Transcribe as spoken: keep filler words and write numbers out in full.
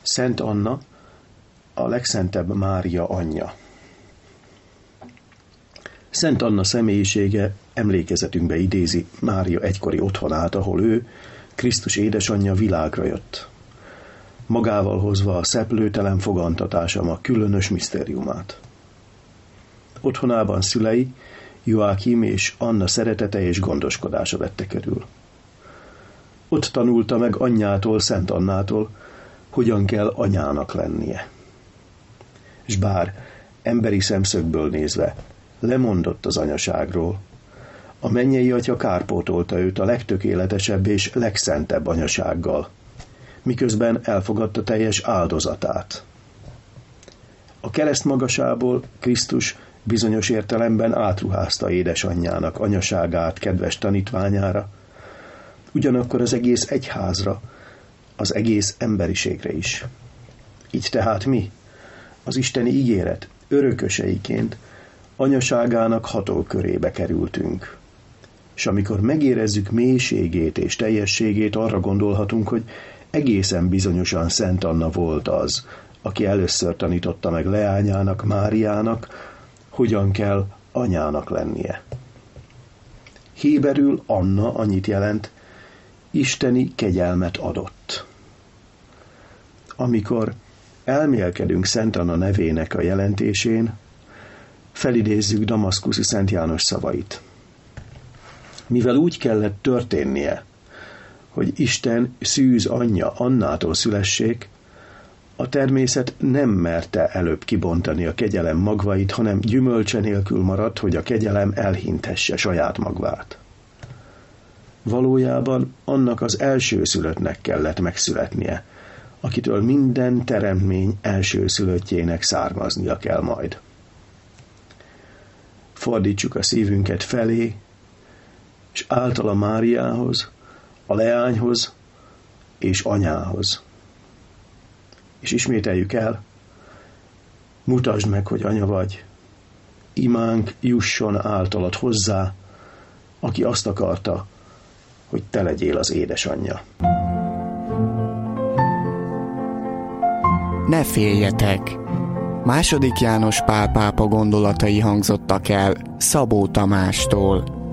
Szent Anna, a legszentebb Mária anyja. Szent Anna személyisége emlékezetünkbe idézi Mária egykori otthonát, ahol ő, Krisztus édesanyja világra jött, magával hozva a szeplőtelen fogantatása a különös misztériumát. Otthonában szülei, Joákim és Anna szeretete és gondoskodása vette körül. Ott tanulta meg anyjától, Szent Annától, hogyan kell anyának lennie. S bár emberi szemszögből nézve lemondott az anyaságról, a mennyei atya kárpótolta őt a legtökéletesebb és legszentebb anyasággal, miközben elfogadta teljes áldozatát. A kereszt magasából Krisztus bizonyos értelemben átruházta édesanyjának anyaságát kedves tanítványára, ugyanakkor az egész egyházra, az egész emberiségre is. Így tehát mi, az isteni ígéret örököseiként anyaságának hatókörébe kerültünk. És amikor megérezzük mélységét és teljességét, arra gondolhatunk, hogy egészen bizonyosan Szent Anna volt az, aki először tanította meg leányának, Máriának, hogyan kell anyának lennie. Héberül Anna annyit jelent, isteni kegyelmet adott. Amikor elmélkedünk Szent Anna nevének a jelentésén, felidézzük damaszkuszi Szent János szavait. Mivel úgy kellett történnie, hogy Isten szűz anyja Annától szülessék, a természet nem merte előbb kibontani a kegyelem magvait, hanem gyümölcse nélkül maradt, hogy a kegyelem elhintesse saját magvát. Valójában annak az elsőszülöttnek kellett megszületnie, akitől minden teremtmény elsőszülöttjének származnia kell majd. Fordítsuk a szívünket felé, és általa Máriához, a leányhoz és anyához. És ismételjük el, mutasd meg, hogy anya vagy, imánk jusson általad hozzá, aki azt akarta, hogy te legyél az édesanyja. Ne féljetek! Második János Pál pápa gondolatai hangzottak el Szabó Tamástól.